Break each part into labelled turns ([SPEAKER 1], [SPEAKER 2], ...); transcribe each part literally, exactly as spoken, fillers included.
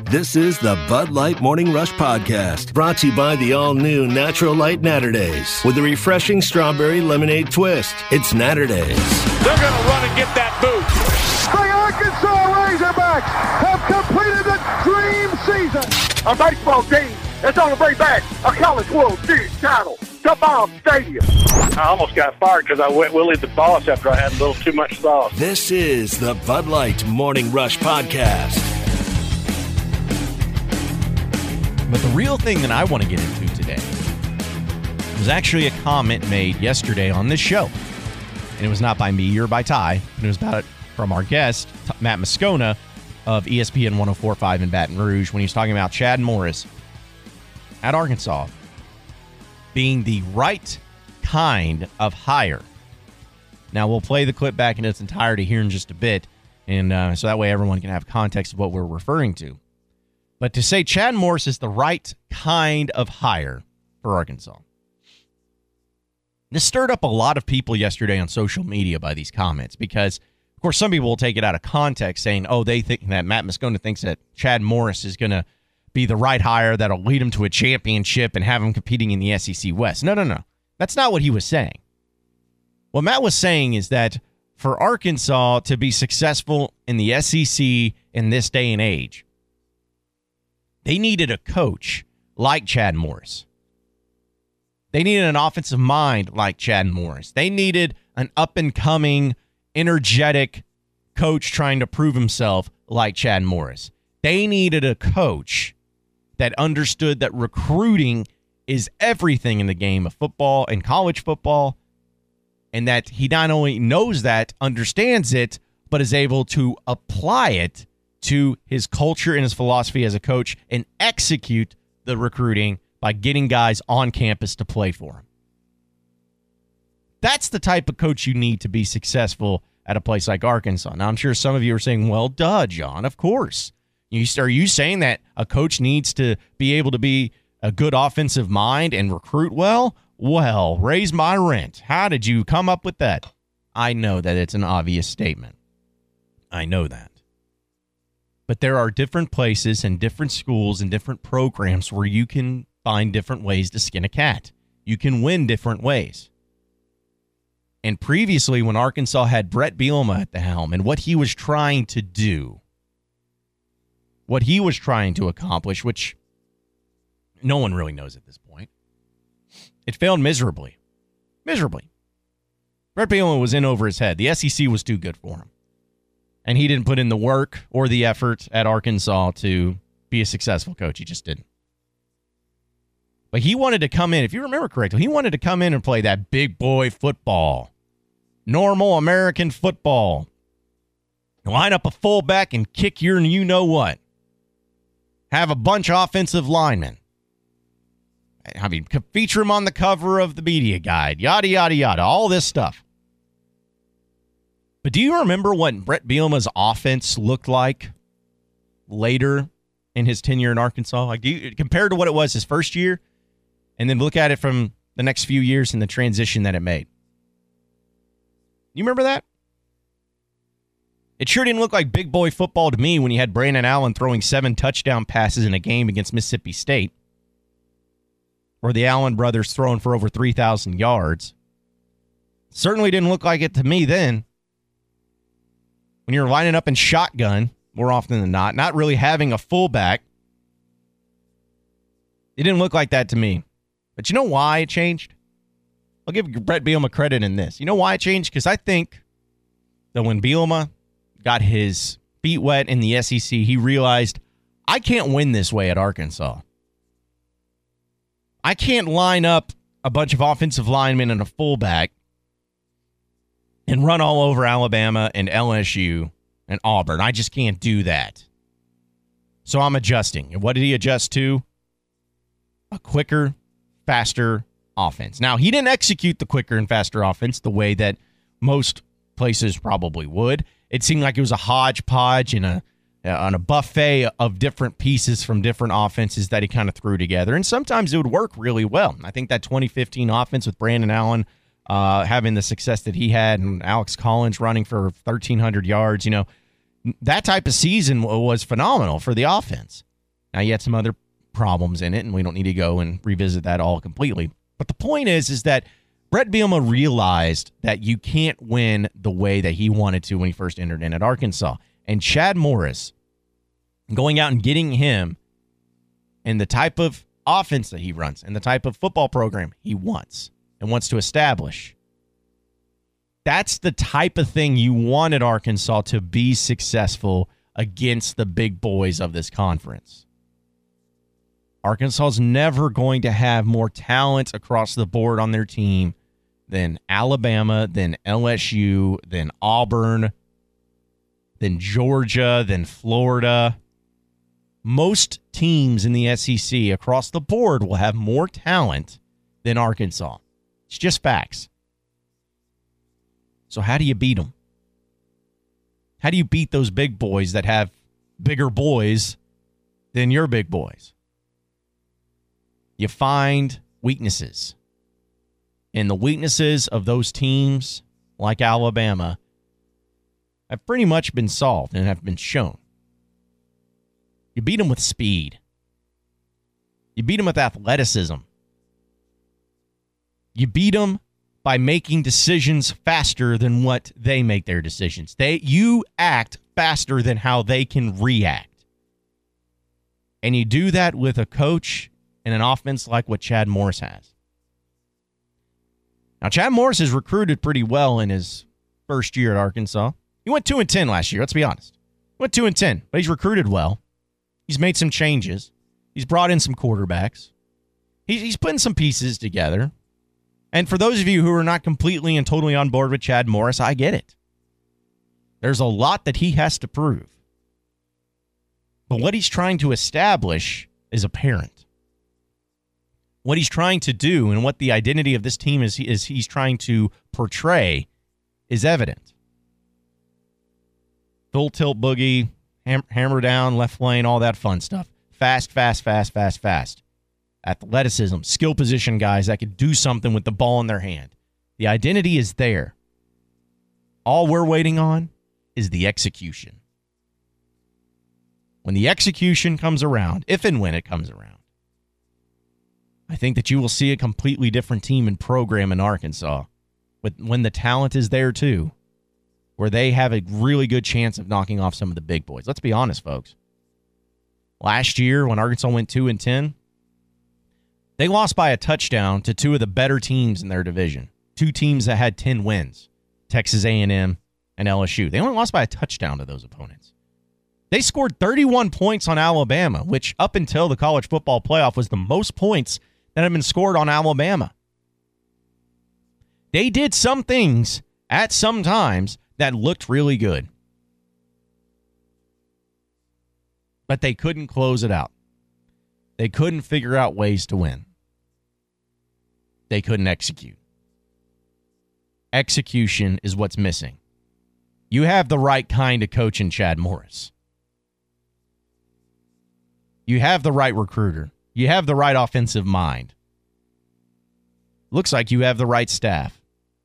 [SPEAKER 1] This is the Bud Light Morning Rush Podcast, brought to you by the all-new Natural Light Naturdays with a refreshing strawberry lemonade twist. It's Naturdays.
[SPEAKER 2] They're going to run and get that boot.
[SPEAKER 3] The Arkansas Razorbacks have completed the dream season.
[SPEAKER 4] A baseball team that's on the way back a College World Series title to Baum Stadium.
[SPEAKER 2] I almost got fired because I went Willie the Boss after I had a little too much sauce.
[SPEAKER 1] This is the Bud Light Morning Rush Podcast.
[SPEAKER 5] But the real thing that I want to get into today was actually a comment made yesterday on this show. And it was not by me or by Ty, but it was about it from our guest, Matt Moscona of E S P N one oh four point five in Baton Rouge, when he was talking about Chad Morris at Arkansas being the right kind of hire. Now, we'll play the clip back in its entirety here in just a bit, and uh, so that way everyone can have context of what we're referring to. But to say Chad Morris is the right kind of hire for Arkansas. This stirred up a lot of people yesterday on social media by these comments because, of course, some people will take it out of context saying, oh, they think that Matt Moscona thinks that Chad Morris is going to be the right hire that'll lead him to a championship and have him competing in the S E C West. No, no, no. That's not what he was saying. What Matt was saying is that for Arkansas to be successful in the S E C in this day and age, they needed a coach like Chad Morris. They needed an offensive mind like Chad Morris. They needed an up-and-coming, energetic coach trying to prove himself like Chad Morris. They needed a coach that understood that recruiting is everything in the game of football and college football, and that he not only knows that, understands it, but is able to apply it to his culture and his philosophy as a coach and execute the recruiting by getting guys on campus to play for him. That's the type of coach you need to be successful at a place like Arkansas. Now, I'm sure some of you are saying, well, duh, John, of course. You, are you saying that a coach needs to be able to be a good offensive mind and recruit well? Well, raise my rent. How did you come up with that? I know that it's an obvious statement. I know that. But there are different places and different schools and different programs where you can find different ways to skin a cat. You can win different ways. And previously, when Arkansas had Brett Bielema at the helm and what he was trying to do, what he was trying to accomplish, which no one really knows at this point, it failed miserably. Miserably. Brett Bielema was in over his head. The S E C was too good for him. And he didn't put in the work or the effort at Arkansas to be a successful coach. He just didn't. But he wanted to come in, if you remember correctly, he wanted to come in and play that big boy football. Normal American football. Line up a fullback and kick your you-know-what. Have a bunch of offensive linemen. I mean, feature him on the cover of the media guide. Yada, yada, yada. All this stuff. But do you remember what Brett Bielema's offense looked like later in his tenure in Arkansas? Like, do you, compared to what it was his first year, and then look at it from the next few years and the transition that it made. You remember that? It sure didn't look like big boy football to me when you had Brandon Allen throwing seven touchdown passes in a game against Mississippi State, or the Allen brothers throwing for over three thousand yards. Certainly didn't look like it to me then. When you're lining up in shotgun, more often than not, not really having a fullback, it didn't look like that to me. But you know why it changed? I'll give Brett Bielema credit in this. You know why it changed? Because I think that when Bielema got his feet wet in the S E C, he realized, I can't win this way at Arkansas. I can't line up a bunch of offensive linemen and a fullback and run all over Alabama and L S U and Auburn. I just can't do that. So I'm adjusting. And what did he adjust to? A quicker, faster offense. Now, he didn't execute the quicker and faster offense the way that most places probably would. It seemed like it was a hodgepodge and a on a buffet of different pieces from different offenses that he kind of threw together. And sometimes it would work really well. I think that twenty fifteen offense with Brandon Allen uh, having the success that he had and Alex Collins running for thirteen hundred yards, you know, that type of season was phenomenal for the offense. Now, you had some other problems in it, and we don't need to go and revisit that all completely. But the point is, is that Brett Bielema realized that you can't win the way that he wanted to when he first entered in at Arkansas. And Chad Morris, going out and getting him and the type of offense that he runs and the type of football program he wants and wants to establish, that's the type of thing you want at Arkansas to be successful against the big boys of this conference. Arkansas is never going to have more talent across the board on their team than Alabama, than L S U, than Auburn, than Georgia, than Florida. Most teams in the S E C across the board will have more talent than Arkansas. It's just facts. So how do you beat them? How do you beat those big boys that have bigger boys than your big boys? You find weaknesses. And the weaknesses of those teams, like Alabama, have pretty much been solved and have been shown. You beat them with speed. You beat them with athleticism. You beat them by making decisions faster than what they make their decisions. They, you act faster than how they can react. And you do that with a coach and an offense like what Chad Morris has. Now, Chad Morris has recruited pretty well in his first year at Arkansas. He went two and ten last year, let's be honest. He went two and ten, but he's recruited well. He's made some changes. He's brought in some quarterbacks. He's, he's putting some pieces together. And for those of you who are not completely and totally on board with Chad Morris, I get it. There's a lot that he has to prove. But what he's trying to establish is apparent. What he's trying to do and what the identity of this team is, is he's trying to portray is evident. Full tilt boogie, ham, hammer down, left lane, all that fun stuff. Fast, fast, fast, fast, fast. Athleticism, skill position guys that could do something with the ball in their hand. The identity is there. All we're waiting on is the execution. When the execution comes around, if and when it comes around, I think that you will see a completely different team and program in Arkansas with, when the talent is there too, where they have a really good chance of knocking off some of the big boys. Let's be honest, folks. Last year, when Arkansas went two and ten, they lost by a touchdown to two of the better teams in their division. Two teams that had ten wins, Texas A and M and L S U. They only lost by a touchdown to those opponents. They scored thirty-one points on Alabama, which up until the college football playoff was the most points that have been scored on Alabama. They did some things at some times that looked really good. But they couldn't close it out. They couldn't figure out ways to win. They couldn't execute. Execution is what's missing. You have the right kind of coach in Chad Morris. You have the right recruiter. You have the right offensive mind. Looks like you have the right staff.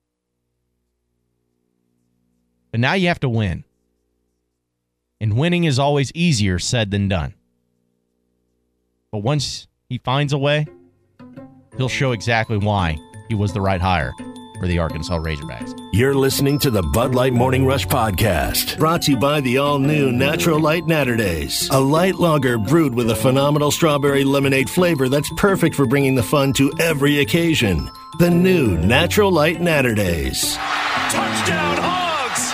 [SPEAKER 5] But now you have to win. And winning is always easier said than done. But once he finds a way, he'll show exactly why he was the right hire for the Arkansas Razorbacks.
[SPEAKER 1] You're listening to the Bud Light Morning Rush Podcast, brought to you by the all-new Natural Light Naturdays, a light lager brewed with a phenomenal strawberry lemonade flavor that's perfect for bringing the fun to every occasion. The new Natural Light Naturdays.
[SPEAKER 6] Touchdown, Hogs!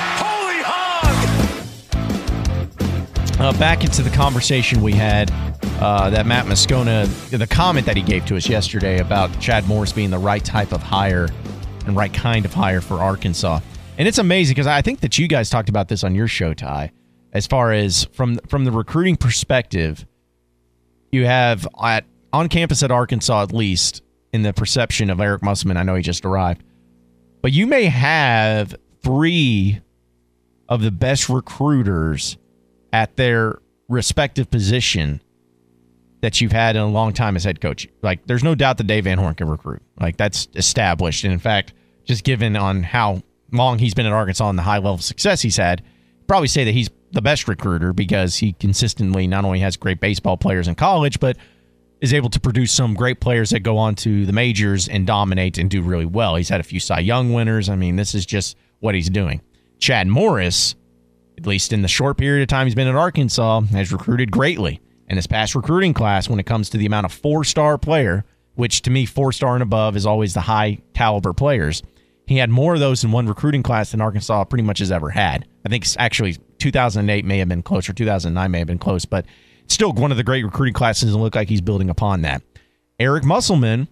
[SPEAKER 6] Holy hog!
[SPEAKER 5] Uh, back into the conversation we had uh, that Matt Moscona, the comment that he gave to us yesterday about Chad Morris being the right type of hire and right kind of hire for Arkansas. And it's amazing because I think that you guys talked about this on your show, Ty, as far as from from the recruiting perspective, you have at on campus at Arkansas, at least in the perception of Eric Musselman, I know he just arrived, but you may have three of the best recruiters at their respective position that you've had in a long time as head coach. Like, there's no doubt that Dave Van Horn can recruit. Like, that's established. And in fact, just given on how long he's been at Arkansas and the high level of success he's had, probably say that he's the best recruiter because he consistently not only has great baseball players in college, but is able to produce some great players that go on to the majors and dominate and do really well. He's had a few Cy Young winners. I mean, this is just what he's doing. Chad Morris, at least in the short period of time he's been at Arkansas, has recruited greatly. And this past recruiting class, when it comes to the amount of four-star player, which to me, four-star and above is always the high-caliber players, he had more of those in one recruiting class than Arkansas pretty much has ever had. I think actually two thousand eight may have been close, or two thousand nine may have been close, but still one of the great recruiting classes and look like he's building upon that. Eric Musselman,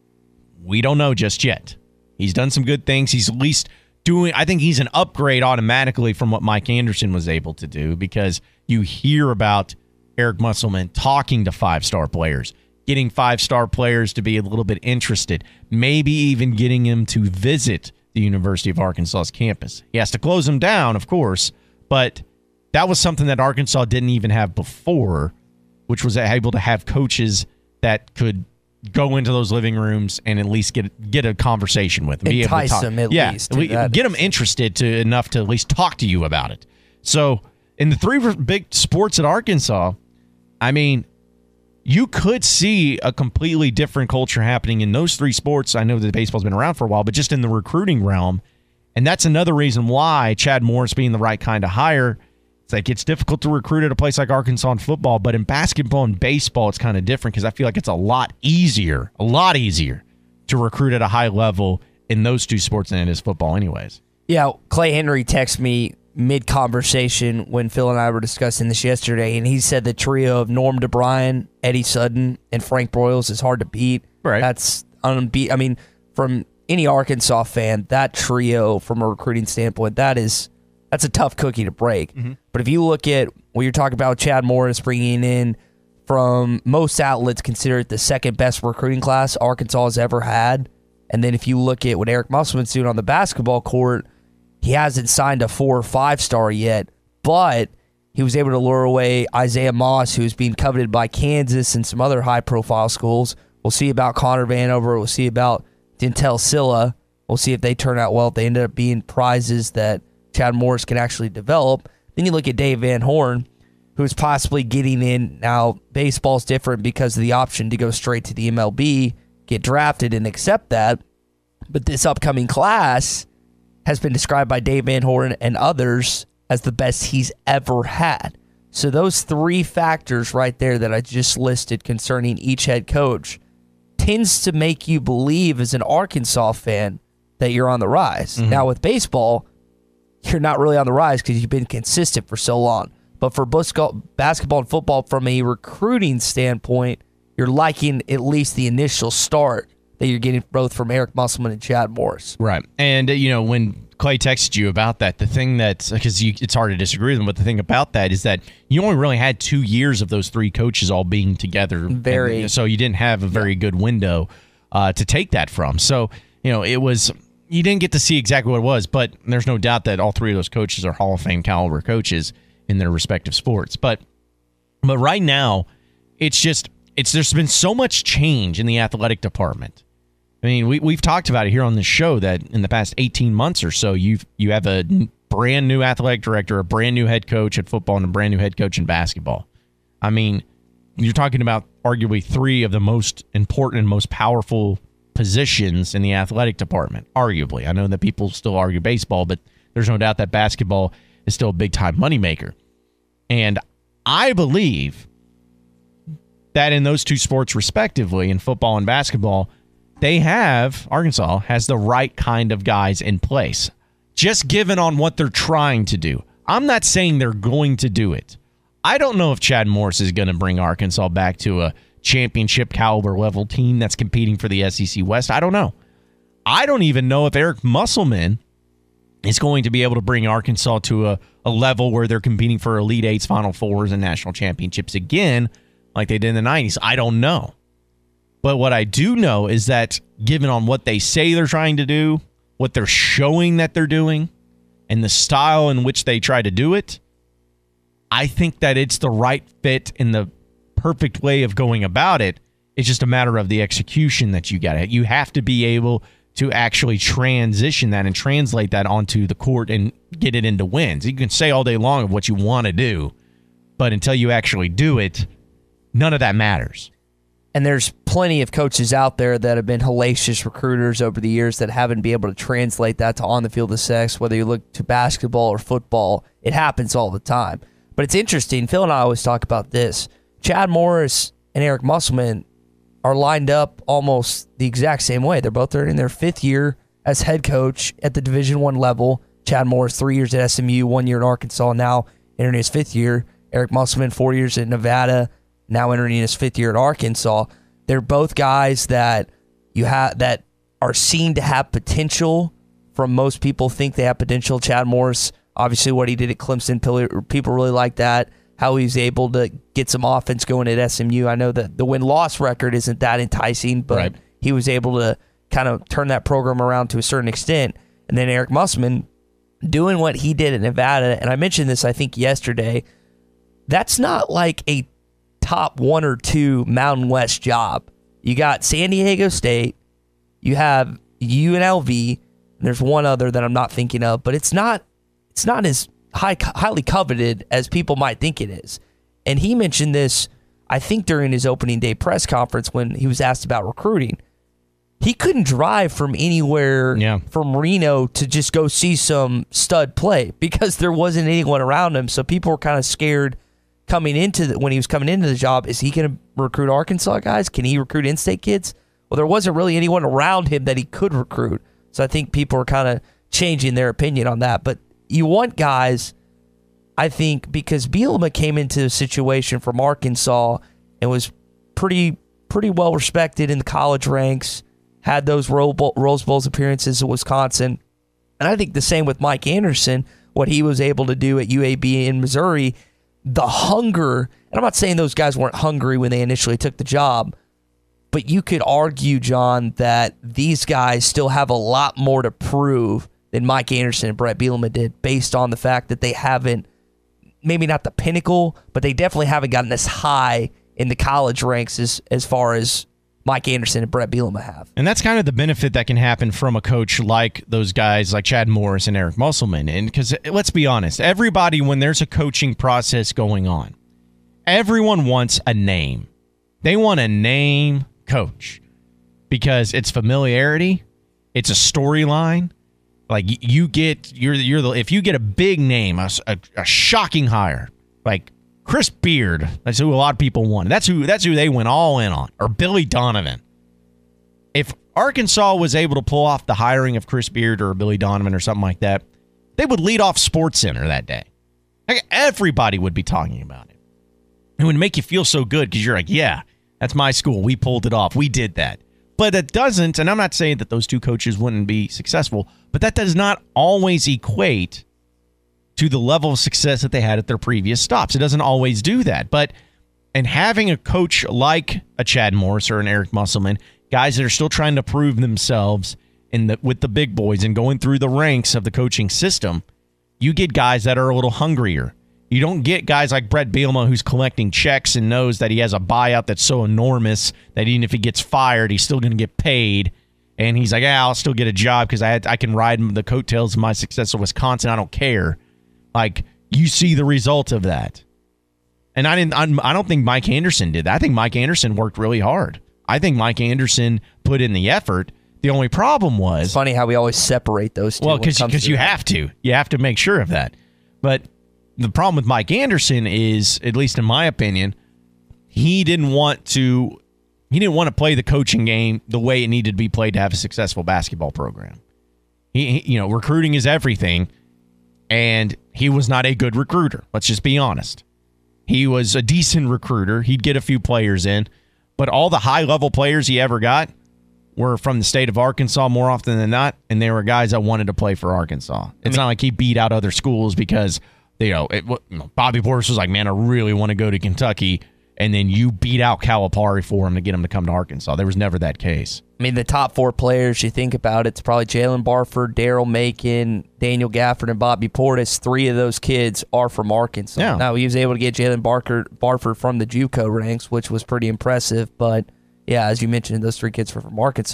[SPEAKER 5] we don't know just yet. He's done some good things. He's at least doing, I think he's an upgrade automatically from what Mike Anderson was able to do, because you hear about Eric Musselman talking to five-star players, getting five-star players to be a little bit interested, maybe even getting him to visit the University of Arkansas's campus. He has to close them down, of course, but that was something that Arkansas didn't even have before, which was able to have coaches that could go into those living rooms and at least get get a conversation with them.
[SPEAKER 7] Entice
[SPEAKER 5] be able to talk.
[SPEAKER 7] them at
[SPEAKER 5] yeah,
[SPEAKER 7] least.
[SPEAKER 5] Get them interested to enough to at least talk to you about it. So in the three big sports at Arkansas, I mean, you could see a completely different culture happening in those three sports. I know that baseball's been around for a while, but just in the recruiting realm. And that's another reason why Chad Morris being the right kind of hire. It's like it's difficult to recruit at a place like Arkansas in football, but in basketball and baseball, it's kind of different because I feel like it's a lot easier, a lot easier to recruit at a high level in those two sports than it is football anyways.
[SPEAKER 7] Yeah, Clay Henry texted me mid-conversation when Phil and I were discussing this yesterday, and he said the trio of Norm DeBryan, Eddie Sutton, and Frank Broyles is hard to beat.
[SPEAKER 5] Right.
[SPEAKER 7] That's unbeat. I mean, from any Arkansas fan, that trio from a recruiting standpoint, that is that's a tough cookie to break. Mm-hmm. But if you look at what you're talking about, Chad Morris bringing in from most outlets consider it the second best recruiting class Arkansas has ever had. And then if you look at what Eric Musselman's doing on the basketball court, he hasn't signed a four or five star yet, but he was able to lure away Isaiah Moss, who's being coveted by Kansas and some other high profile schools. We'll see about Connor Vanover. We'll see about Dentel Silla. We'll see if they turn out well, if they end up being prizes that Chad Morris can actually develop. Then you look at Dave Van Horn, who's possibly getting in. Now, baseball's different because of the option to go straight to the M L B, get drafted, and accept that. But this upcoming class has been described by Dave Van Horn and others as the best he's ever had. So those three factors right there that I just listed concerning each head coach tends to make you believe as an Arkansas fan that you're on the rise. Mm-hmm. Now with baseball, you're not really on the rise because you've been consistent for so long. But for basketball and football, from a recruiting standpoint, you're liking at least the initial start that you're getting both from Eric Musselman and Chad Morris.
[SPEAKER 5] Right. And, uh, you know, when Clay texted you about that, the thing that, because it's hard to disagree with him, but the thing about that is that you only really had two years of those three coaches all being together.
[SPEAKER 7] Very.
[SPEAKER 5] And so you didn't have a very good window uh, to take that from. So, you know, it was, you didn't get to see exactly what it was, but there's no doubt that all three of those coaches are Hall of Fame caliber coaches in their respective sports. But, but right now, it's just, it's, there's been so much change in the athletic department. I mean, we, we've talked about it here on this show that in the past eighteen months or so, you've, you have a brand new athletic director, a brand new head coach at football, and a brand new head coach in basketball. I mean, you're talking about arguably three of the most important and most powerful positions in the athletic department, arguably. I know that people still argue baseball, but there's no doubt that basketball is still a big-time moneymaker. And I believe that in those two sports respectively, in football and basketball, they have, Arkansas has the right kind of guys in place, just given on what they're trying to do. I'm not saying they're going to do it. I don't know if Chad Morris is going to bring Arkansas back to a championship caliber level team that's competing for the S E C West. I don't know. I don't even know if Eric Musselman is going to be able to bring Arkansas to a, a level where they're competing for Elite Eights, Final Fours, and national championships again like they did in the nineties. I don't know. But what I do know is that given on what they say they're trying to do, what they're showing that they're doing, and the style in which they try to do it, I think that it's the right fit in the perfect way of going about it. It's just a matter of the execution that you got. You have to be able to actually transition that and translate that onto the court and get it into wins. You can say all day long of what you want to do, but until you actually do it, none of that matters.
[SPEAKER 7] And there's plenty of coaches out there that have been hellacious recruiters over the years that haven't been able to translate that to on-the-field success, whether you look to basketball or football. It happens all the time. But it's interesting. Phil and I always talk about this. Chad Morris and Eric Musselman are lined up almost the exact same way. They're both in their fifth year as head coach at the Division I level. Chad Morris, three years at S M U, one year in Arkansas, now entering his fifth year. Eric Musselman, four years at Nevada, now entering his fifth year at Arkansas. They're both guys that you have that are seen to have potential. From most people think they have potential. Chad Morris, obviously what he did at Clemson, people really like that. How he was able to get some offense going at S M U. I know that the win-loss record isn't that enticing, but right. he was able to kind of turn that program around to a certain extent. And then Eric Musselman doing what he did at Nevada, and I mentioned this, I think, yesterday, that's not like a top one or two Mountain West job. You got San Diego State, you have U N L V, and there's one other that I'm not thinking of, but it's not it's not as high, highly coveted as people might think it is. And he mentioned this, I think, during his opening day press conference when he was asked about recruiting. He couldn't drive from anywhere
[SPEAKER 5] yeah.
[SPEAKER 7] from Reno to just go see some stud play because there wasn't anyone around him. So people were kind of scared coming into the, when he was coming into the job. Is he going to recruit Arkansas guys? Can he recruit in-state kids? Well, there wasn't really anyone around him that he could recruit. So I think people are kind of changing their opinion on that. But you want guys, I think, because Bielema came into a situation from Arkansas and was pretty pretty well respected in the college ranks, had those Rose Bowls appearances at Wisconsin. And I think the same with Mike Anderson, what he was able to do at U A B in Missouri, the hunger, and I'm not saying those guys weren't hungry when they initially took the job, but you could argue, John, that these guys still have a lot more to prove than Mike Anderson and Brett Bielema did, based on the fact that they haven't, maybe not the pinnacle, but they definitely haven't gotten as high in the college ranks as, as far as Mike Anderson and Brett Bielema have.
[SPEAKER 5] And that's kind of the benefit that can happen from a coach like those guys like Chad Morris and Eric Musselman. And because let's be honest, everybody, when there's a coaching process going on, everyone wants a name. They want a name coach because it's familiarity, it's a storyline. Like you get, you're you're the if you get a big name, a, a, a shocking hire like Chris Beard, that's who a lot of people wanted. That's who that's who they went all in on, or Billy Donovan. If Arkansas was able to pull off the hiring of Chris Beard or Billy Donovan or something like that, they would lead off SportsCenter that day. Like everybody would be talking about it. It would make you feel so good because you're like, yeah, that's my school. We pulled it off. We did that. But it doesn't, and I'm not saying that those two coaches wouldn't be successful, but that does not always equate to the level of success that they had at their previous stops. It doesn't always do that. But and having a coach like a Chad Morris or an Eric Musselman, guys that are still trying to prove themselves in the with the big boys and going through the ranks of the coaching system, you get guys that are a little hungrier. You don't get guys like Brett Bielema who's collecting checks and knows that he has a buyout that's so enormous that even if he gets fired, he's still going to get paid. And he's like, yeah, I'll still get a job because I had, I can ride the coattails of my success at Wisconsin. I don't care. Like, you see the result of that. And I didn't. I'm, I don't think Mike Anderson did that. I think Mike Anderson worked really hard. I think Mike Anderson put in the effort. The only problem was...
[SPEAKER 7] It's funny how we always separate those two.
[SPEAKER 5] Well, because you have to. You have to make sure of that. But the problem with Mike Anderson is, at least in my opinion, he didn't want to he didn't want to play the coaching game the way it needed to be played to have a successful basketball program. He, he you know, recruiting is everything, and he was not a good recruiter. Let's just be honest. He was a decent recruiter. He'd get a few players in, but all the high-level players he ever got were from the state of Arkansas more often than not, and they were guys that wanted to play for Arkansas. It's I mean, not like he beat out other schools because... You know, it, Bobby Portis was like, man, I really want to go to Kentucky, and then you beat out Calipari for him to get him to come to Arkansas. There was never that case.
[SPEAKER 7] I mean, the top four players, you think about it, it's probably Jalen Barford, Daryl Macon, Daniel Gafford, and Bobby Portis. Three of those kids are from Arkansas. Yeah. Now, he was able to get Jalen Barker, Barford from the JUCO ranks, which was pretty impressive. But, yeah, as you mentioned, those three kids were from Arkansas.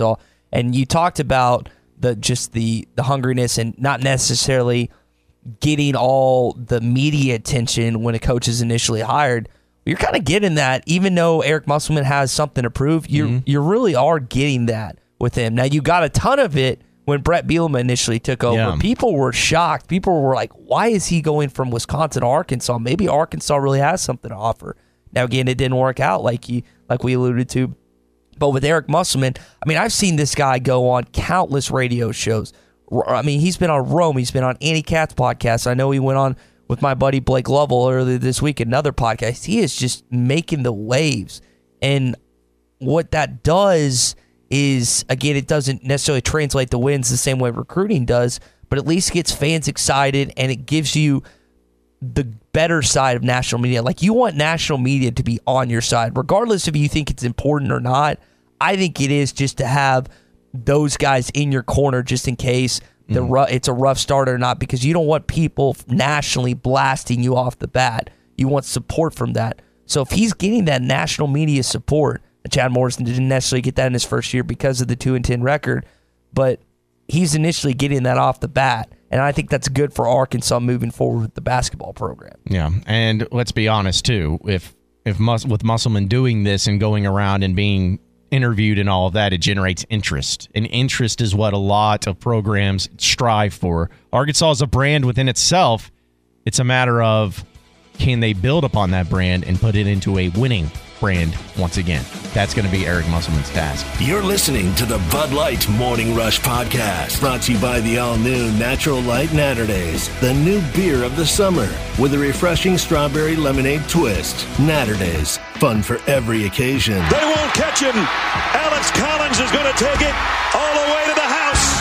[SPEAKER 7] And you talked about the just the the hungriness and not necessarily getting all the media attention when a coach is initially hired. You're kind of getting that, even though Eric Musselman has something to prove. You mm-hmm. you really are getting that with him. Now, you got a ton of it when Brett Bielema initially took over. Yeah. People were shocked. People were like, why is he going from Wisconsin to Arkansas? Maybe Arkansas really has something to offer. Now, again, it didn't work out like he, like we alluded to. But with Eric Musselman, I mean, I've seen this guy go on countless radio shows. I mean, he's been on Rome. He's been on Annie Katz podcast. I know he went on with my buddy Blake Lovell earlier this week, another podcast. He is just making the waves. And what that does is, again, it doesn't necessarily translate the wins the same way recruiting does, but at least gets fans excited, and it gives you the better side of national media. Like, you want national media to be on your side, regardless if you think it's important or not. I think it is, just to have those guys in your corner just in case the mm. ru- it's a rough start or not, because you don't want people nationally blasting you off the bat. You want support from that. So if he's getting that national media support, Chad Morrison didn't necessarily get that in his first year because of the two and ten record, but he's initially getting that off the bat, and I think that's good for Arkansas moving forward with the basketball program.
[SPEAKER 5] Yeah, and let's be honest too. If if Mus- with Musselman doing this and going around and being interviewed and all of that, it generates interest. And interest is what a lot of programs strive for. Arkansas is a brand within itself. It's a matter of, can they build upon that brand and put it into a winning brand once again? That's going to be Eric Musselman's task.
[SPEAKER 1] You're listening to the Bud Light Morning Rush Podcast, brought to you by the all-new Natural Light Naturdays, the new beer of the summer, with a refreshing strawberry lemonade twist. Naturdays, fun for every occasion.
[SPEAKER 6] They won't catch him. Alex Collins is going to take it all the way to the house.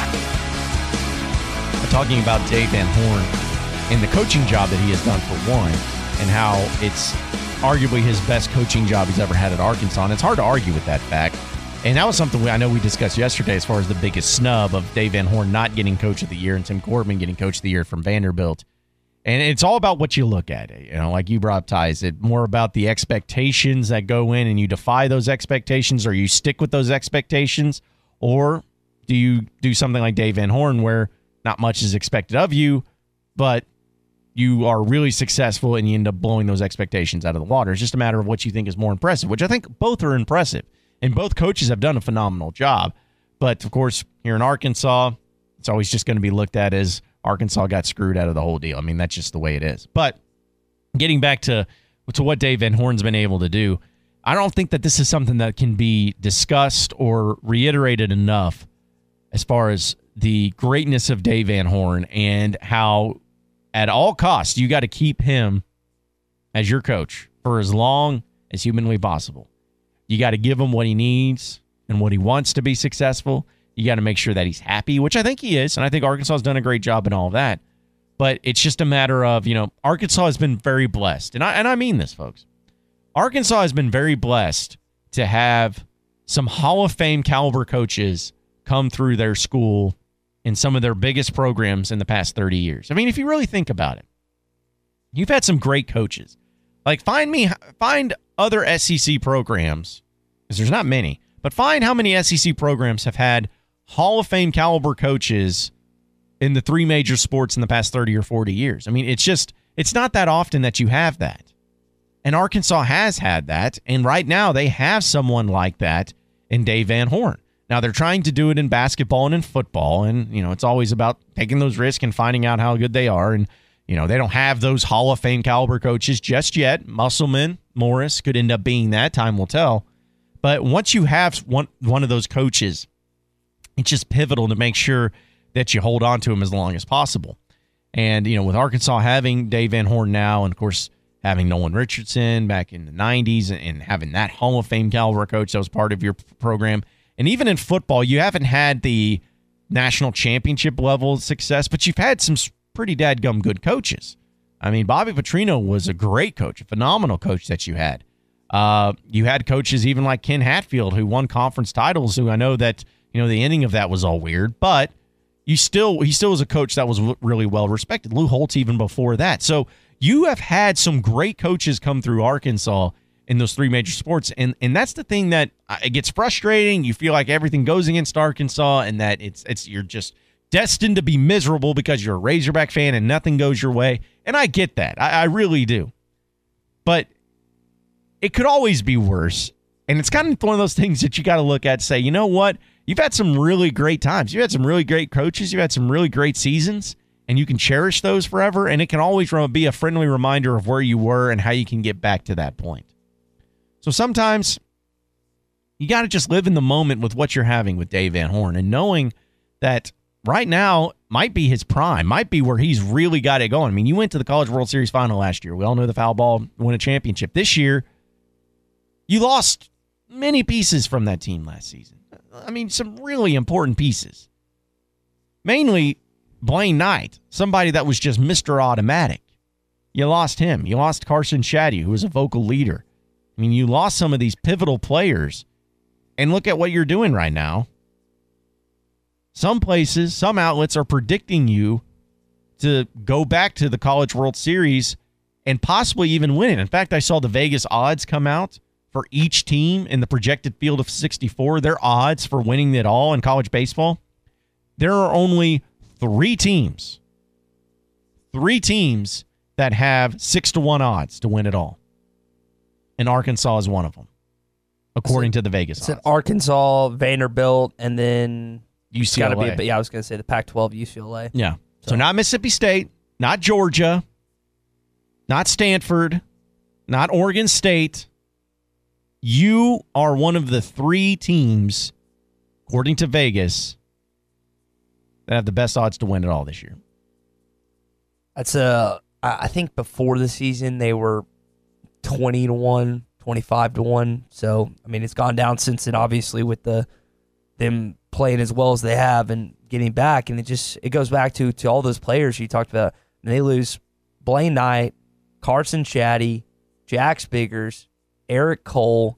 [SPEAKER 5] I'm talking about Dave Van Horn and the coaching job that he has done for one, and how it's arguably his best coaching job he's ever had at Arkansas, and it's hard to argue with that fact. And that was something we, I know we discussed yesterday as far as the biggest snub of Dave Van Horn not getting Coach of the Year and Tim Corbin getting Coach of the Year from Vanderbilt. And it's all about what you look at. You know, like you brought up, Ty, is it more about the expectations that go in and you defy those expectations, or you stick with those expectations, or do you do something like Dave Van Horn where not much is expected of you, but you are really successful and you end up blowing those expectations out of the water? It's just a matter of what you think is more impressive, which I think both are impressive. And both coaches have done a phenomenal job. But, of course, here in Arkansas, it's always just going to be looked at as Arkansas got screwed out of the whole deal. I mean, that's just the way it is. But getting back to, to what Dave Van Horn's been able to do, I don't think that this is something that can be discussed or reiterated enough as far as the greatness of Dave Van Horn and how at all costs you got to keep him as your coach for as long as humanly possible. You got to give him what he needs and what he wants to be successful. You got to make sure that he's happy, which I think he is, and I think Arkansas has done a great job in all of that. But it's just a matter of, you know, Arkansas has been very blessed, and I and I mean this, folks. Arkansas has been very blessed to have some Hall of Fame caliber coaches come through their school in some of their biggest programs in the past thirty years. I mean, if you really think about it, you've had some great coaches. Like, find me, find other S E C programs, because there's not many, but find how many S E C programs have had Hall of Fame caliber coaches in the three major sports in the past thirty or forty years. I mean, it's just, it's not that often that you have that. And Arkansas has had that, and right now they have someone like that in Dave Van Horn. Now, they're trying to do it in basketball and in football, and, you know, it's always about taking those risks and finding out how good they are. And, you know, they don't have those Hall of Fame caliber coaches just yet. Musselman, Morris could end up being that. Time will tell. But once you have one, one of those coaches, it's just pivotal to make sure that you hold on to him as long as possible. And, you know, with Arkansas having Dave Van Horn now, and, of course, having Nolan Richardson back in the nineties and, and having that Hall of Fame caliber coach that was part of your program, and even in football, you haven't had the national championship level success, but you've had some pretty dadgum good coaches. I mean, Bobby Petrino was a great coach, a phenomenal coach that you had. Uh, you had coaches even like Ken Hatfield, who won conference titles, who I know that, you know, the ending of that was all weird, but you still he still was a coach that was really well respected. Lou Holtz even before that. So you have had some great coaches come through Arkansas, in those three major sports. And and that's the thing that uh, it gets frustrating. You feel like everything goes against Arkansas and that it's it's you're just destined to be miserable because you're a Razorback fan and nothing goes your way. And I get that. I, I really do. But it could always be worse. And it's kind of one of those things that you got to look at and say, you know what? You've had some really great times. You've had some really great coaches. You've had some really great seasons. And you can cherish those forever. And it can always be a friendly reminder of where you were and how you can get back to that point. So sometimes you got to just live in the moment with what you're having with Dave Van Horn and knowing that right now might be his prime, might be where he's really got it going. I mean, you went to the College World Series final last year. We all know the foul ball won a championship. This year, you lost many pieces from that team last season. I mean, some really important pieces. Mainly Blaine Knight, somebody that was just Mister Automatic. You lost him. You lost Carson Shaddy, who was a vocal leader. I mean, you lost some of these pivotal players. And look at what you're doing right now. Some places, some outlets are predicting you to go back to the College World Series and possibly even win it. In fact, I saw the Vegas odds come out for each team in the projected field of sixty-four. Their odds for winning it all in college baseball. There are only three teams, three teams that have six to one odds to win it all. And Arkansas is one of them, according
[SPEAKER 7] so,
[SPEAKER 5] to the Vegas
[SPEAKER 7] it's
[SPEAKER 5] odds.
[SPEAKER 7] It's Arkansas, Vanderbilt, and then
[SPEAKER 5] U C L A.
[SPEAKER 7] Gotta be, yeah, I was going to say the Pac twelve, U C L A.
[SPEAKER 5] Yeah. So. so not Mississippi State, not Georgia, not Stanford, not Oregon State. You are one of the three teams, according to Vegas, that have the best odds to win it all this year.
[SPEAKER 7] That's a. I think before the season they were twenty to one, twenty-five to one. So I mean, it's gone down since then. Obviously, with the them playing as well as they have and getting back, and it just it goes back to to all those players you talked about. And they lose Blaine Knight, Carson Shaddy, Jax Biggers, Eric Cole.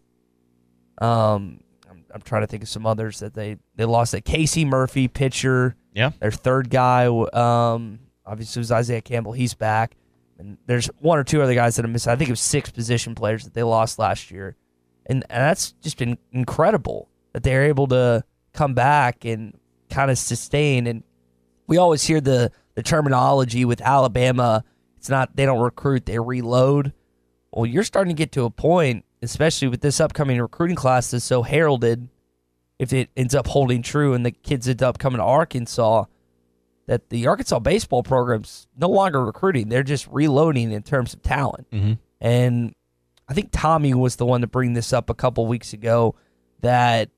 [SPEAKER 7] Um, I'm, I'm trying to think of some others that they they lost. That Casey Murphy, pitcher.
[SPEAKER 5] Yeah,
[SPEAKER 7] their third guy. Um, obviously it was Isaiah Campbell. He's back. And there's one or two other guys that have missed. I think it was six position players that they lost last year. And, and that's just been incredible that they're able to come back and kind of sustain. And we always hear the, the terminology with Alabama. It's not, they don't recruit, they reload. Well, you're starting to get to a point, especially with this upcoming recruiting class that's so heralded, if it ends up holding true and the kids end up coming to Arkansas, that the Arkansas baseball program's no longer recruiting. They're just reloading in terms of talent.
[SPEAKER 5] Mm-hmm.
[SPEAKER 7] And I think Tommy was the one to bring this up a couple weeks ago, that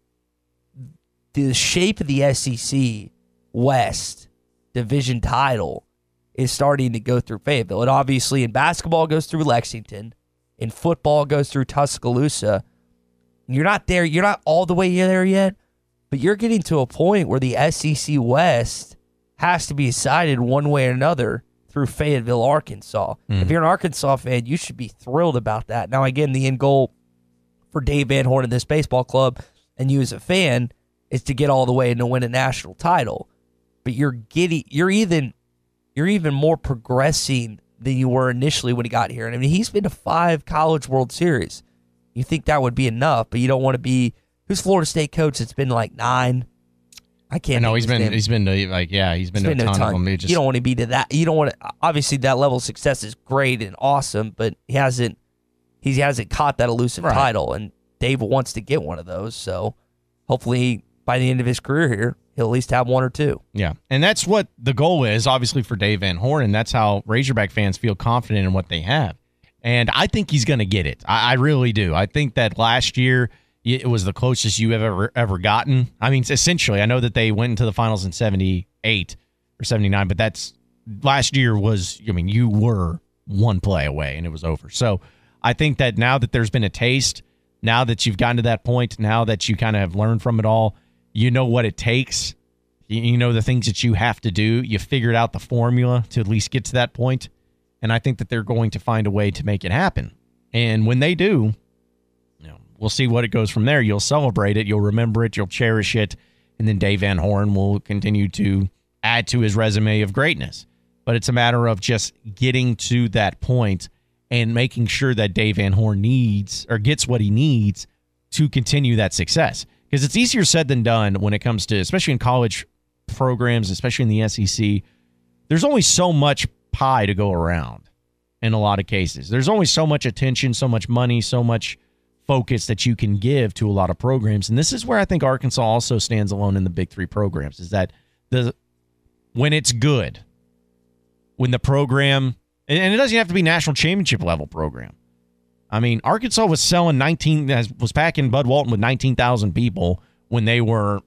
[SPEAKER 7] the shape of the S E C West division title is starting to go through Fayetteville. It obviously in basketball goes through Lexington. In football goes through Tuscaloosa. You're not there. You're not all the way there yet, but you're getting to a point where the S E C West has to be decided one way or another through Fayetteville, Arkansas. Mm. If you're an Arkansas fan, you should be thrilled about that. Now, again, the end goal for Dave Van Horn and this baseball club and you as a fan is to get all the way and to win a national title. But you're getting, you're even, you're even more progressing than you were initially when he got here. And I mean, he's been to five College World Series. You think that would be enough, but you don't want to be. Who's Florida State coach? It's been like nine. I can't.
[SPEAKER 5] I know he's been.
[SPEAKER 7] Name.
[SPEAKER 5] He's been to like yeah. He's been,
[SPEAKER 7] he's
[SPEAKER 5] to
[SPEAKER 7] been
[SPEAKER 5] a ton,
[SPEAKER 7] to a ton
[SPEAKER 5] of them. Just,
[SPEAKER 7] you don't want to be to that. You don't want to. Obviously, that level of success is great and awesome, but he hasn't. He hasn't caught that elusive
[SPEAKER 5] right.
[SPEAKER 7] title, and Dave wants to get one of those. So, hopefully, by the end of his career here, he'll at least have one or two.
[SPEAKER 5] Yeah, and that's what the goal is, obviously, for Dave Van Horn, and that's how Razorback fans feel confident in what they have. And I think he's going to get it. I, I really do. I think that last year it was the closest you have ever ever gotten. I mean, essentially, I know that they went into the finals in seventy-eight or seventy-nine, but that's last year was, I mean, you were one play away and it was over. So I think that now that there's been a taste, now that you've gotten to that point, now that you kind of have learned from it all, you know what it takes. You know the things that you have to do. You figured out the formula to at least get to that point. And I think that they're going to find a way to make it happen. And when they do, you know, we'll see what it goes from there. You'll celebrate it. You'll remember it. You'll cherish it. And then Dave Van Horn will continue to add to his resume of greatness. But it's a matter of just getting to that point and making sure that Dave Van Horn needs or gets what he needs to continue that success. Because it's easier said than done when it comes to, especially in college programs, especially in the S E C, there's only so much pie to go around in a lot of cases. There's only so much attention, so much money, so much focus that you can give to a lot of programs. And this is where I think Arkansas also stands alone in the big three programs, is that the when it's good, when the program, and it doesn't have to be national championship level program. I mean, Arkansas was selling nineteen, was packing Bud Walton with nineteen thousand people when they were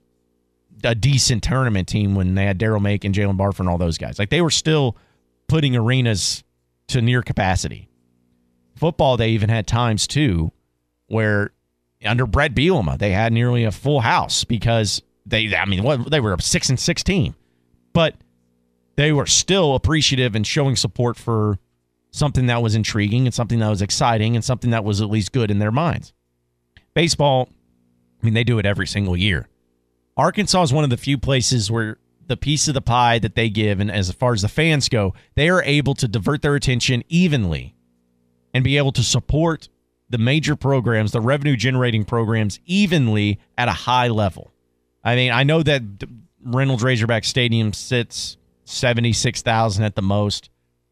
[SPEAKER 5] a decent tournament team, when they had Daryl Make and Jalen Barford and all those guys. Like, they were still putting arenas to near capacity. Football, they even had times, too, where under Brett Bielema, they had nearly a full house because they, I mean, what, they were a six and six team, but they were still appreciative and showing support for something that was intriguing and something that was exciting and something that was at least good in their minds. Baseball, I mean, they do it every single year. Arkansas is one of the few places where the piece of the pie that they give, and as far as the fans go, they are able to divert their attention evenly and be able to support the major programs, the revenue-generating programs, evenly at a high level. I mean, I know that Reynolds Razorback Stadium sits seventy-six thousand at the most.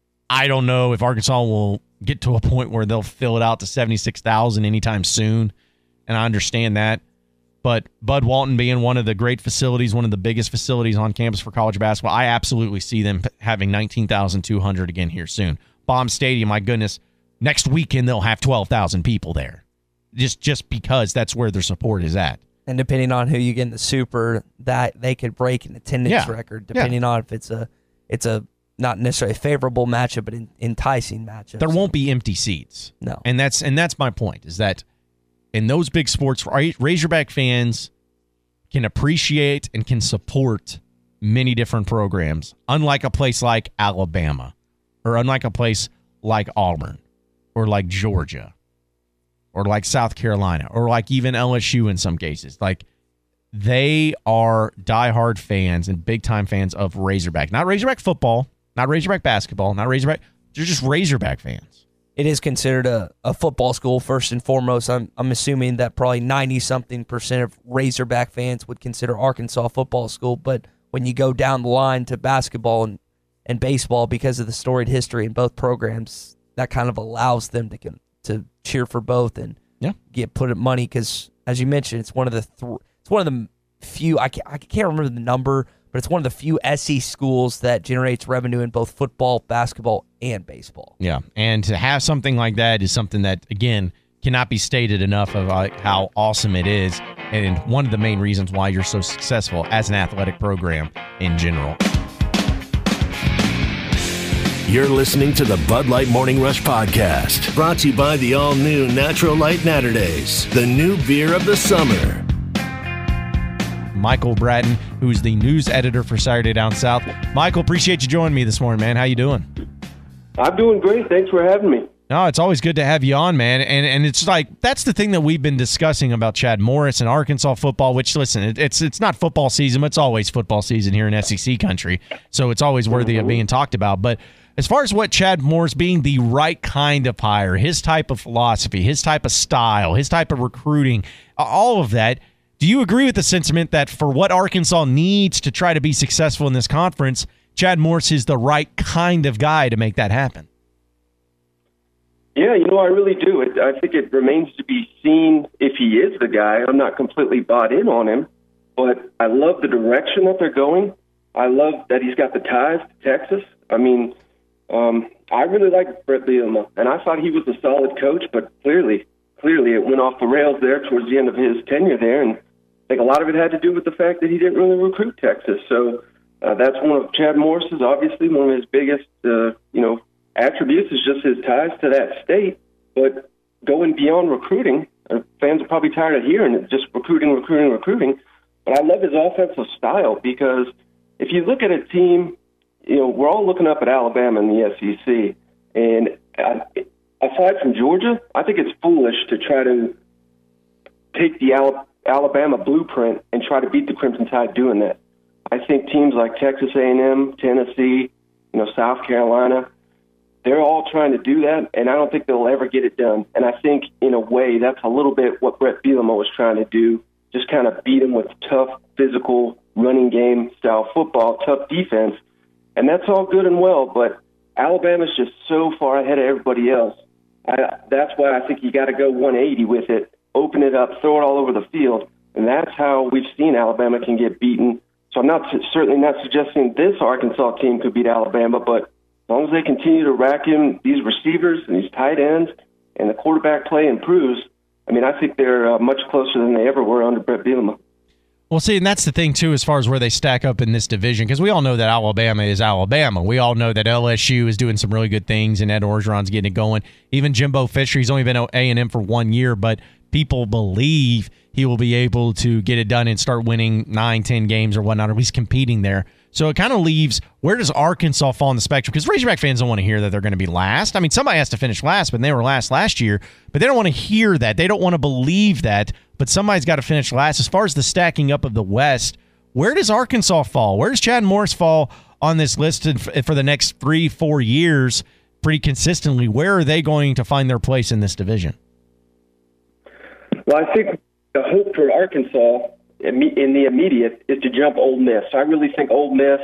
[SPEAKER 5] I don't know if Arkansas will get to a point where they'll fill it out to seventy-six thousand anytime soon, and I understand that. But Bud Walton being one of the great facilities, one of the biggest facilities on campus for college basketball, I absolutely see them having nineteen thousand two hundred again here soon. Baum Stadium, my goodness, next weekend they'll have twelve thousand people there, just just because that's where their support is at.
[SPEAKER 7] And depending on who you get in the Super, that they could break an attendance
[SPEAKER 5] Yeah.
[SPEAKER 7] record, depending
[SPEAKER 5] Yeah.
[SPEAKER 7] on if it's a it's a not necessarily a favorable matchup, but an enticing matchup.
[SPEAKER 5] There won't be empty seats.
[SPEAKER 7] No.
[SPEAKER 5] And that's and that's my point, is that in those big sports, Razorback fans can appreciate and can support many different programs, unlike a place like Alabama, or unlike a place like Auburn, or like Georgia, or like South Carolina, or like even L S U in some cases. Like, they are diehard fans and big-time fans of Razorback. Not Razorback football, not Razorback basketball, not Razorback. They're just Razorback fans.
[SPEAKER 7] It is considered a, a football school first and foremost. I'm I'm assuming that probably ninety-something percent of Razorback fans would consider Arkansas a football school. But when you go down the line to basketball and, and baseball, because of the storied history in both programs, that kind of allows them to to cheer for both and
[SPEAKER 5] yeah.
[SPEAKER 7] get put at money. Because, as you mentioned, it's one of the th- it's one of the few, I can't, I can't remember the number, but it's one of the few S E C schools that generates revenue in both football, basketball, and baseball.
[SPEAKER 5] Yeah, and to have something like that is something that, again, cannot be stated enough of like how awesome it is, and one of the main reasons why you're so successful as an athletic program in general.
[SPEAKER 1] You're listening to the Bud Light Morning Rush Podcast, brought to you by the all-new Natural Light Naturdays, the new beer of the summer.
[SPEAKER 5] Michael Bratton, who's the news editor for Saturday Down South. Michael, appreciate you joining me this morning, man. How you doing?
[SPEAKER 8] I'm doing great. Thanks for having me.
[SPEAKER 5] No, it's always good to have you on, man. And and it's like, that's the thing that we've been discussing about Chad Morris and Arkansas football, which, listen, it, it's it's not football season, but it's always football season here in S E C country. So it's always worthy of being talked about. But as far as what Chad Morris being the right kind of hire, his type of philosophy, his type of style, his type of recruiting, all of that, do you agree with the sentiment that for what Arkansas needs to try to be successful in this conference, Chad Morris is the right kind of guy to make that happen?
[SPEAKER 8] Yeah, you know, I really do. It, I think it remains to be seen if he is the guy. I'm not completely bought in on him, but I love the direction that they're going. I love that he's got the ties to Texas. I mean, um, I really like Brett Bielema, and I thought he was a solid coach, but clearly, clearly it went off the rails there towards the end of his tenure there, and I think a lot of it had to do with the fact that he didn't really recruit Texas. So uh, that's one of Chad Morris's, obviously, one of his biggest, uh, you know, attributes is just his ties to that state. But going beyond recruiting, uh, fans are probably tired of hearing it, just recruiting, recruiting, recruiting. But I love his offensive style because if you look at a team, you know, we're all looking up at Alabama in the S E C. And uh, aside from Georgia, I think it's foolish to try to take the Al- Alabama blueprint and try to beat the Crimson Tide doing that. I think teams like Texas A and M, Tennessee, you know, South Carolina, they're all trying to do that, and I don't think they'll ever get it done. And I think, in a way, that's a little bit what Brett Bielema was trying to do, just kind of beat them with tough, physical, running game style football, tough defense. And that's all good and well, but Alabama's just so far ahead of everybody else. I, that's why I think you got to go one eighty with it, open it up, throw it all over the field, and that's how we've seen Alabama can get beaten. So I'm not certainly not suggesting this Arkansas team could beat Alabama, but as long as they continue to rack in these receivers and these tight ends and the quarterback play improves, I mean, I think they're uh, much closer than they ever were under Brett Bielema.
[SPEAKER 5] Well, see, and that's the thing, too, as far as where they stack up in this division, because we all know that Alabama is Alabama. We all know that L S U is doing some really good things, and Ed Orgeron's getting it going. Even Jimbo Fisher, he's only been at A and M for one year, but people believe he will be able to get it done and start winning nine, ten games or whatnot, or at least competing there. So it kind of leaves, where does Arkansas fall on the spectrum? Because Razorback fans don't want to hear that they're going to be last. I mean, somebody has to finish last, but they were last last year. But they don't want to hear that. They don't want to believe that. But somebody's got to finish last. As far as the stacking up of the West, where does Arkansas fall? Where does Chad Morris fall on this list for the next three, four years pretty consistently? Where are they going to find their place in this division?
[SPEAKER 8] Well, I think the hope for Arkansas in the immediate is to jump Ole Miss. I really think Ole Miss,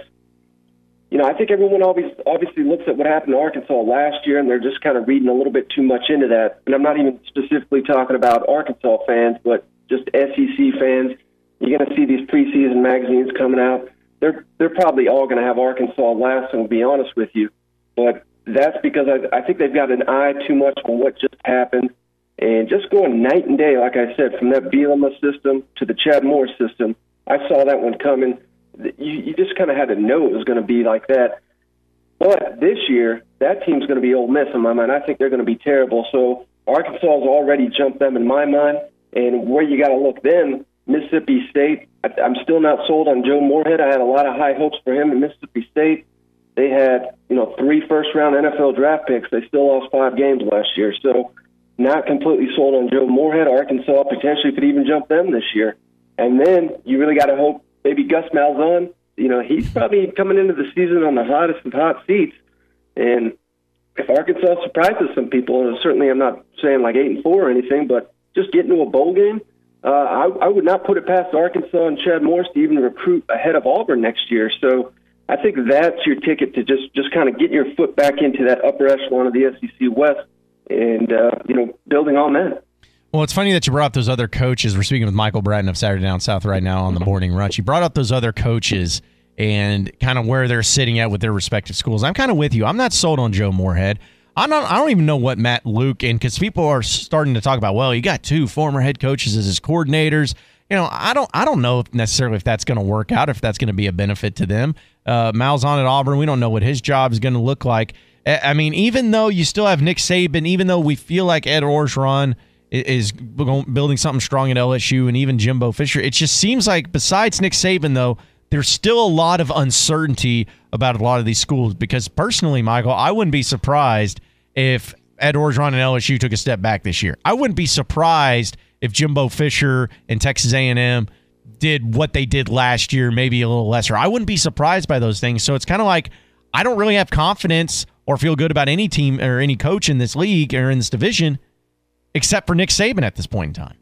[SPEAKER 8] you know, I think everyone always obviously looks at what happened to Arkansas last year, and they're just kind of reading a little bit too much into that. And I'm not even specifically talking about Arkansas fans, but just S E C fans. You're going to see these preseason magazines coming out. They're they're probably all going to have Arkansas last, and to be honest with you. But that's because I, I think they've got an eye too much on what just happened. And just going night and day, like I said, from that Bielema system to the Chad Morris system, I saw that one coming. You, you just kind of had to know it was going to be like that. But this year, that team's going to be Ole Miss in my mind. I think they're going to be terrible. So Arkansas has already jumped them in my mind. And where you got to look then, Mississippi State, I, I'm still not sold on Joe Moorhead. I had a lot of high hopes for him in Mississippi State. They had, you know, three first-round N F L draft picks. They still lost five games last year. So not completely sold on Joe Moorhead. Arkansas potentially could even jump them this year. And then you really got to hope maybe Gus Malzahn, you know, he's probably coming into the season on the hottest of hot seats. And if Arkansas surprises some people, and certainly I'm not saying like eight and four or anything, but just getting to a bowl game, uh, I, I would not put it past Arkansas and Chad Morris to even recruit ahead of Auburn next year. So I think that's your ticket to just, just kind of get your foot back into that upper echelon of the S E C West. And, uh, you know, building on that.
[SPEAKER 5] Well, it's funny that you brought up those other coaches. We're speaking with Michael Bratton of Saturday Down South right now on the Morning Rush. You brought up those other coaches and kind of where they're sitting at with their respective schools. I'm kind of with you. I'm not sold on Joe Moorhead. I'm not, I don't even know what Matt Luke, and because people are starting to talk about, well, you got two former head coaches as his coordinators. You know, I don't I don't know if necessarily if that's going to work out, if that's going to be a benefit to them. Uh, Malzahn at Auburn, we don't know what his job is going to look like. I mean, even though you still have Nick Saban, even though we feel like Ed Orgeron is building something strong at L S U and even Jimbo Fisher, it just seems like besides Nick Saban, though, there's still a lot of uncertainty about a lot of these schools. Because personally, Michael, I wouldn't be surprised if Ed Orgeron and L S U took a step back this year. I wouldn't be surprised if Jimbo Fisher and Texas A and M did what they did last year, maybe a little lesser. I wouldn't be surprised by those things. So it's kind of like I don't really have confidence or feel good about any team or any coach in this league or in this division except for Nick Saban at this point in time.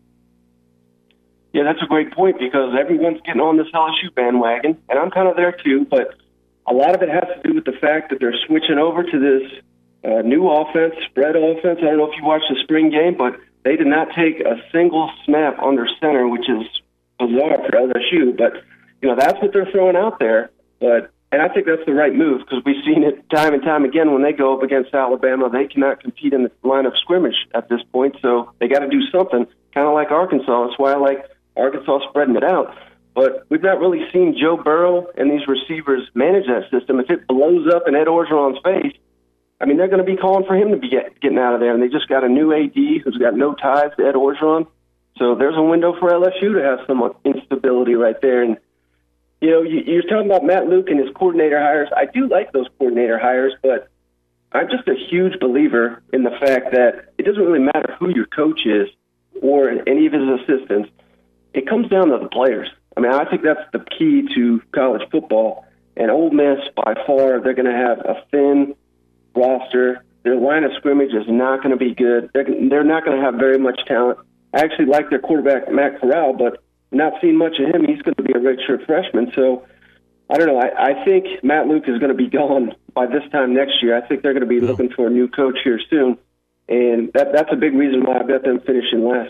[SPEAKER 8] Yeah, that's a great point because everyone's getting on this L S U bandwagon, and I'm kind of there too, but a lot of it has to do with the fact that they're switching over to this uh, new offense, spread offense. I don't know if you watched the spring game, but they did not take a single snap under center, which is bizarre for L S U, but you know that's what they're throwing out there. But and I think that's the right move because we've seen it time and time again when they go up against Alabama. They cannot compete in the line of scrimmage at this point, so they got to do something, kind of like Arkansas. That's why I like Arkansas spreading it out. But we've not really seen Joe Burrow and these receivers manage that system. If it blows up in Ed Orgeron's face, I mean, they're going to be calling for him to be get, getting out of there. And they just got a new A D who's got no ties to Ed Orgeron. So there's a window for L S U to have some instability right there. And, you know, you, you're talking about Matt Luke and his coordinator hires. I do like those coordinator hires, but I'm just a huge believer in the fact that it doesn't really matter who your coach is or any of his assistants. It comes down to the players. I mean, I think that's the key to college football. And Ole Miss, by far, they're going to have a thin roster. Their line of scrimmage is not going to be good. They're, they're not going to have very much talent. I actually like their quarterback, Matt Corral, but not seen much of him. He's going to be a redshirt freshman. So, I don't know. I, I think Matt Luke is going to be gone by this time next year. I think they're going to be looking for a new coach here soon. And that, that's a big reason why I bet them finishing last.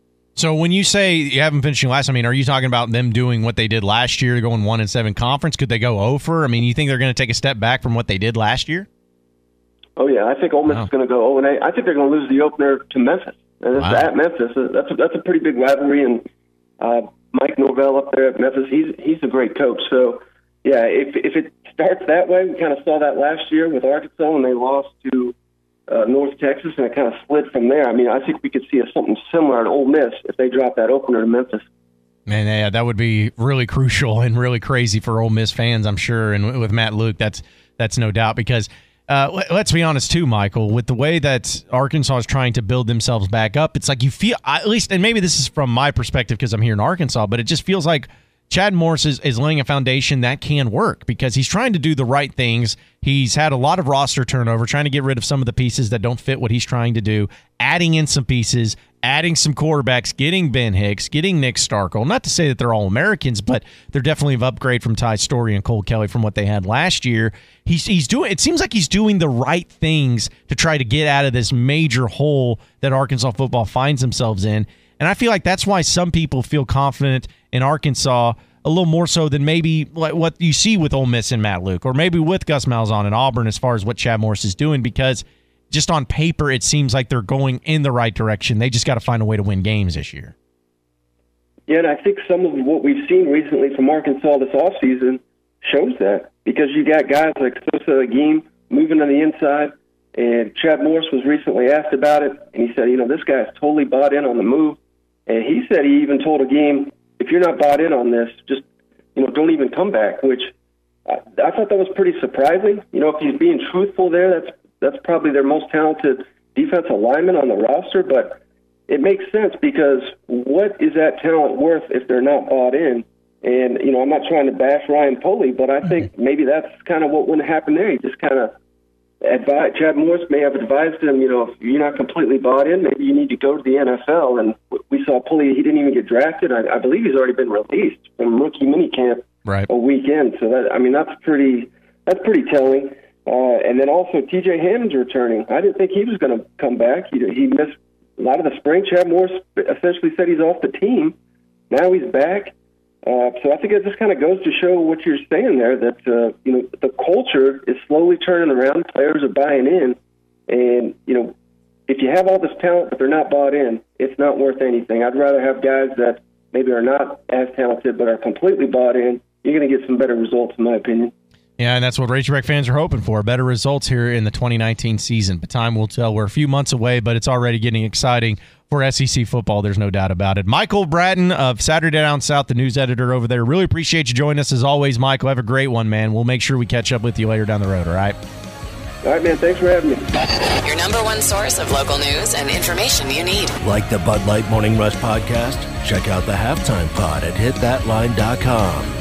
[SPEAKER 5] So when you say you have them finishing last, I mean, are you talking about them doing what they did last year, going one and seven conference? Could they go over? I mean, you think they're going to take a step back from what they did last year?
[SPEAKER 8] Oh, yeah. I think Ole Miss
[SPEAKER 5] wow.
[SPEAKER 8] is going to go oh and eight. I think they're going to lose the opener to Memphis. And it's
[SPEAKER 5] wow.
[SPEAKER 8] at Memphis. That's a, that's a pretty big rivalry. And uh, Mike Norvell up there at Memphis, he's he's a great coach. So, yeah, if if it starts that way, we kind of saw that last year with Arkansas, and they lost to uh, North Texas, and it kind of slid from there. I mean, I think we could see a, something similar at Ole Miss if they drop that opener to Memphis.
[SPEAKER 5] Man, yeah, that would be really crucial and really crazy for Ole Miss fans, I'm sure. And with Matt Luke, that's that's no doubt because – Uh, let's be honest, too, Michael, with the way that Arkansas is trying to build themselves back up, it's like you feel, at least, and maybe this is from my perspective because I'm here in Arkansas, but it just feels like Chad Morris is, is laying a foundation that can work because he's trying to do the right things. He's had a lot of roster turnover, trying to get rid of some of the pieces that don't fit what he's trying to do, adding in some pieces, adding some quarterbacks, getting Ben Hicks, getting Nick Starkel. Not to say that they're all Americans, but they're definitely an upgrade from Ty Story and Cole Kelly from what they had last year. He's he's doing. It seems like he's doing the right things to try to get out of this major hole that Arkansas football finds themselves in. And I feel like that's why some people feel confident in Arkansas a little more so than maybe what you see with Ole Miss and Matt Luke, or maybe with Gus Malzahn and Auburn as far as what Chad Morris is doing, because just on paper, it seems like they're going in the right direction. They just got to find a way to win games this year.
[SPEAKER 8] Yeah, and I think some of what we've seen recently from Arkansas this offseason shows that, because you got guys like Sosa Agim moving on the inside, and Chad Morris was recently asked about it, and he said, you know, this guy's totally bought in on the move. And he said he even told Agim, if you're not bought in on this, just, you know, don't even come back, which I, I thought that was pretty surprising. You know, if he's being truthful there, that's that's probably their most talented defensive lineman on the roster, but it makes sense because what is that talent worth if they're not bought in? And, you know, I'm not trying to bash Ryan Pulley, but I think maybe that's kind of what would happen there. He just kind of advised, Chad Morris may have advised him, you know, if you're not completely bought in, maybe you need to go to the N F L. And we saw Pulley, he didn't even get drafted. I, I believe he's already been released from rookie minicamp
[SPEAKER 5] right.
[SPEAKER 8] a weekend. So, that, I mean, that's pretty, that's pretty telling. Uh, and then also T J Hammond's returning. I didn't think he was going to come back. He, he missed a lot of the spring. Chad Morris essentially said he's off the team. Now he's back. Uh, so I think it just kind of goes to show what you're saying there, that uh, you know, the culture is slowly turning around. Players are buying in. And, you know, if you have all this talent but they're not bought in, it's not worth anything. I'd rather have guys that maybe are not as talented but are completely bought in. You're going to get some better results, in my opinion.
[SPEAKER 5] Yeah, and that's what Razorback fans are hoping for, better results here in the twenty nineteen season. But time will tell. We're a few months away, but it's already getting exciting for S E C football. There's no doubt about it. Michael Bratton of Saturday Down South, the news editor over there. Really appreciate you joining us as always, Michael. Have a great one, man. We'll make sure we catch up with you later down the road, all right?
[SPEAKER 8] All right, man. Thanks for having me.
[SPEAKER 9] Your number one source of local news and information you need.
[SPEAKER 1] Like the Bud Light Morning Rush podcast? Check out the Halftime Pod at hit that line dot com.